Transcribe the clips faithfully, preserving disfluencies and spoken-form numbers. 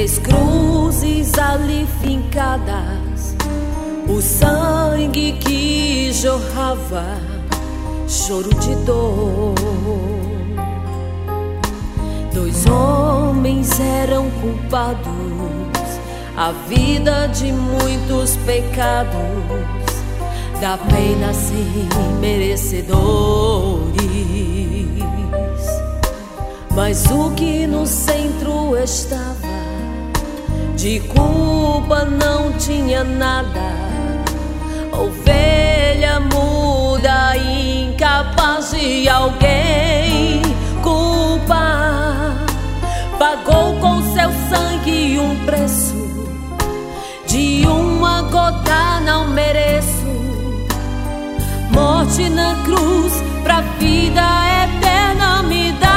Três cruzes ali fincadas, o sangue que jorrava, choro de dor. Dois homens eram culpados, a vida de muitos pecados, da pena sem merecedores. Mas o que no centro estava, de culpa não tinha nada. Ovelha muda, incapaz de alguém culpar, pagou com seu sangue um preço, de uma gota não mereço. Morte na cruz pra vida eterna me dá.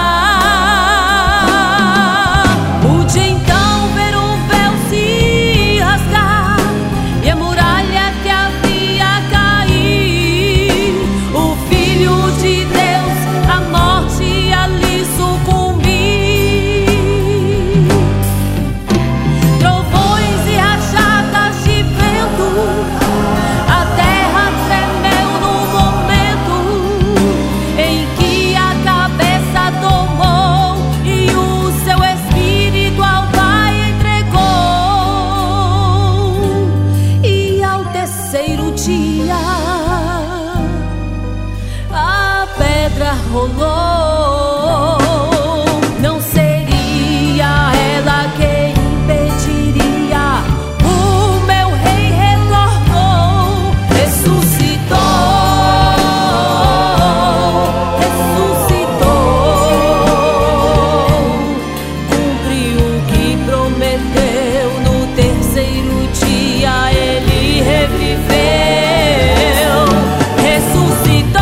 Pude então ver o véu se rasgar e a muralha que havia cair. O Filho de Deus, a morte ali sucumbir. Trovões e rajadas de vento, a terra tremeu no momento em que a cabeça tomou e o seu espírito ao Pai entregou. E ao terceiro dia a pedra rolou. Não seria ela quem impediria, o meu rei retornou, ressuscitou, ressuscitou, cumpriu o que prometeu. No terceiro dia ele reviveu, ressuscitou,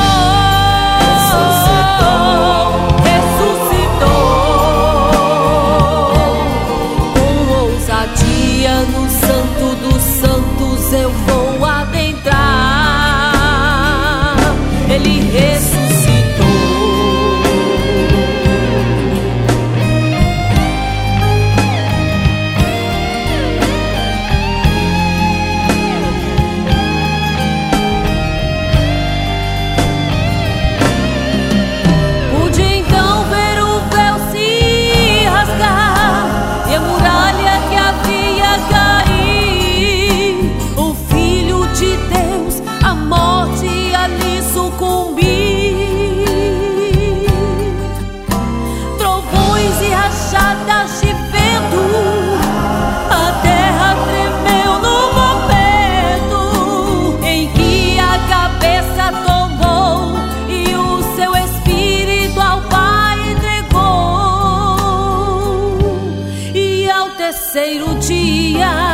no Santo dos Santos eu vou adentrar. Ele ressuscitou. Pude então ver o véu se rasgar e a muralha que havia cair. O Filho de Deus, a morte ali sucumbir. Trovões e rajadas de vento, a terra tremeu no momento em que a cabeça tomou e o seu espírito ao Pai entregou. E ao terceiro dia